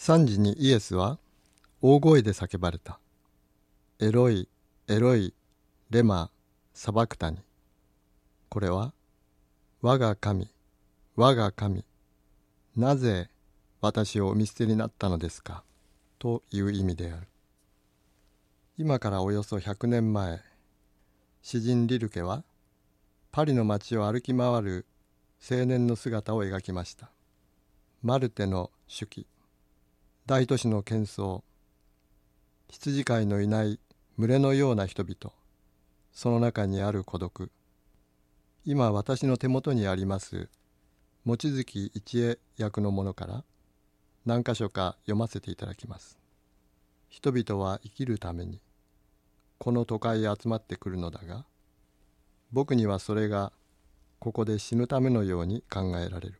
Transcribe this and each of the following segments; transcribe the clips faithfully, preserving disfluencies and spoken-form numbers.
さんじにイエスは大声で叫ばれた。エロイ、エロイ、レマ、サバクタニ。これは、我が神、我が神、なぜ私をお見捨てになったのですかという意味である。今からおよそひゃくねんまえ、詩人リルケはパリの街を歩き回る青年の姿を描きました。マルテの手記、大都市の喧騒、羊飼いのいない群れのような人々、その中にある孤独。今私の手元にあります望月一恵役のものから何箇所か読ませていただきます。人々は生きるためにこの都会へ集まってくるのだが、僕にはそれがここで死ぬためのように考えられる。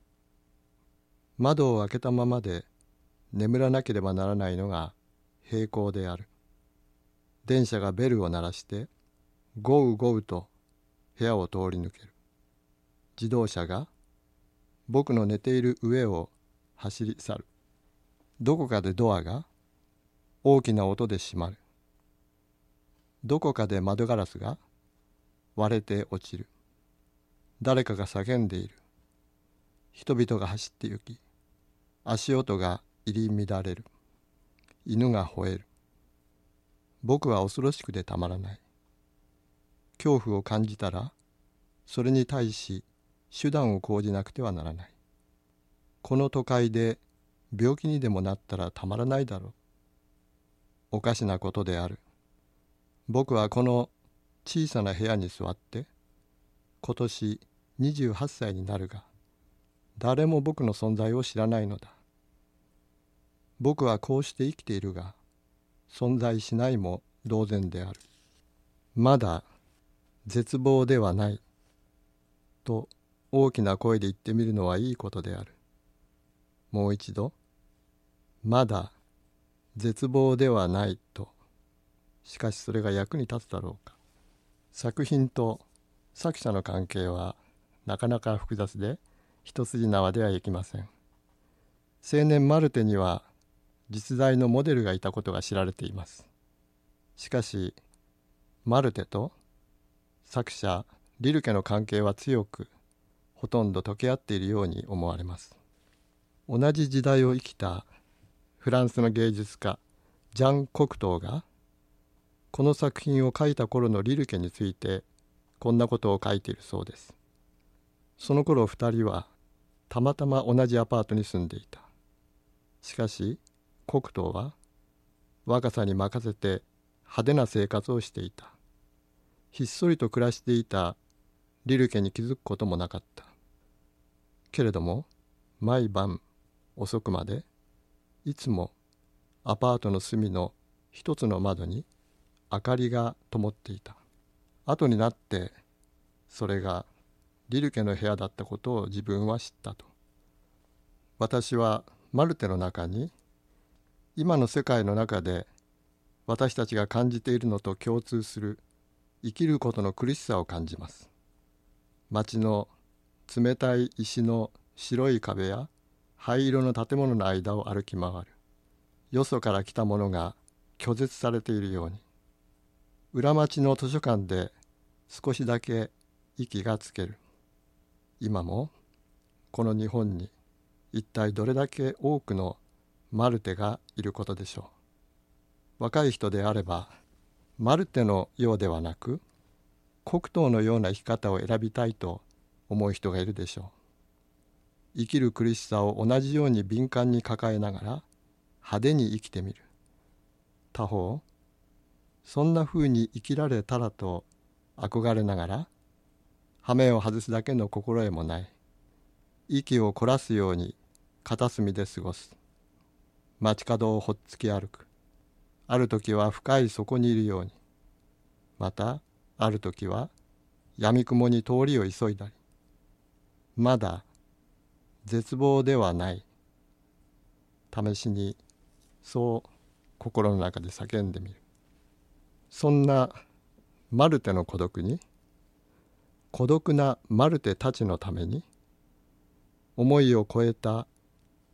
窓を開けたままで眠らなければならないのが平行である。電車がベルを鳴らしてゴウゴウと部屋を通り抜ける。自動車が僕の寝ている上を走り去る。どこかでドアが大きな音で閉まる。どこかで窓ガラスが割れて落ちる。誰かが叫んでいる。人々が走って行き、足音が入り乱れる。犬が吠える。僕は恐ろしくてたまらない。恐怖を感じたら、それに対し手段を講じなくてはならない。この都会で病気にでもなったらたまらないだろう。おかしなことである。僕はこの小さな部屋に座って、今年にじゅうはっさいになるが、誰も僕の存在を知らないのだ。僕はこうして生きているが、存在しないも同然である。まだ絶望ではないと大きな声で言ってみるのはいいことである。もう一度、まだ絶望ではないと。しかしそれが役に立つだろうか。作品と作者の関係はなかなか複雑で一筋縄ではいきません。青年マルテには実在のモデルがいたことが知られています。しかしマルテと作者リルケの関係は強く、ほとんど溶け合っているように思われます。同じ時代を生きたフランスの芸術家ジャン・コクトーがこの作品を書いた頃のリルケについてこんなことを書いているそうです。その頃二人はたまたま同じアパートに住んでいた。しかしコクトーは若さに任せて派手な生活をしていた。ひっそりと暮らしていたリルケに気づくこともなかった。けれども毎晩遅くまでいつもアパートの隅の一つの窓に明かりが灯っていた。後になってそれがリルケの部屋だったことを自分は知ったと。私はマルテの中に今の世界の中で私たちが感じているのと共通する生きることの苦しさを感じます。街の冷たい石の白い壁や灰色の建物の間を歩き回る。よそから来たものが拒絶されているように。裏町の図書館で少しだけ息がつける。今もこの日本に一体どれだけ多くのマルテがいることでしょう。若い人であればマルテのようではなくコクトーのような生き方を選びたいと思う人がいるでしょう。生きる苦しさを同じように敏感に抱えながら派手に生きてみる。他方、そんなふうに生きられたらと憧れながら羽目を外すだけの心得もない。息を凝らすように片隅で過ごす。街角をほっつき歩く。ある時は深い底にいるように。またある時は闇雲に通りを急いだり。まだ絶望ではない。試しにそう心の中で叫んでみる。そんなマルテの孤独に、孤独なマルテたちのために、思いを超えた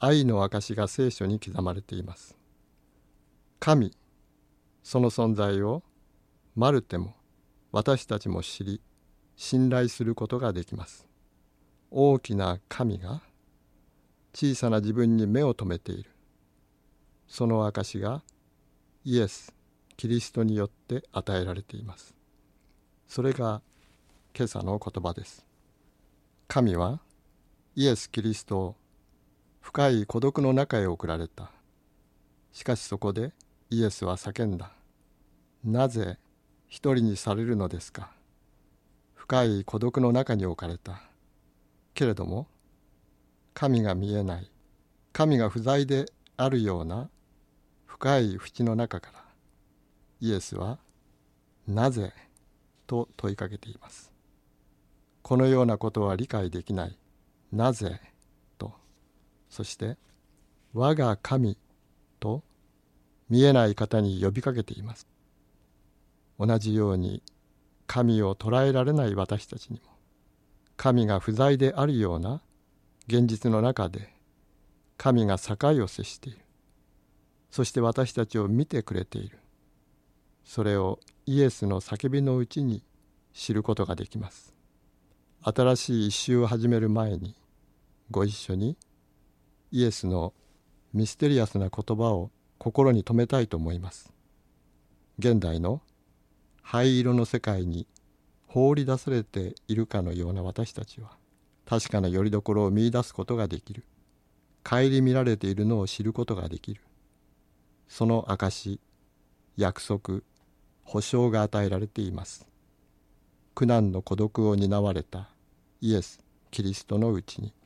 愛の証が聖書に刻まれています。神、その存在をマルテも私たちも知り、信頼することができます。大きな神が小さな自分に目を留めている。その証がイエス・キリストによって与えられています。それが今朝の言葉です。神はイエス・キリストを深い孤独の中へ送られた。しかしそこでイエスは叫んだ。なぜ一人にされるのですか。深い孤独の中に置かれた。けれども神が見えない、神が不在であるような深い淵の中からイエスはなぜと問いかけています。このようなことは理解できない。なぜと、そして我が神と見えない方に呼びかけています。同じように神を捉えられない私たちにも、神が不在であるような現実の中で神が境を接している。そして私たちを見てくれている。それをイエスの叫びのうちに知ることができます。新しい一周を始める前に、ご一緒にイエスのミステリアスな言葉を心に留めたいと思います。現代の灰色の世界に放り出されているかのような私たちは、確かな拠り所を見出すことができる。顧みられているのを知ることができる。その証、約束、保証が与えられています。苦難の孤独を担われたイエス・キリストのうちに。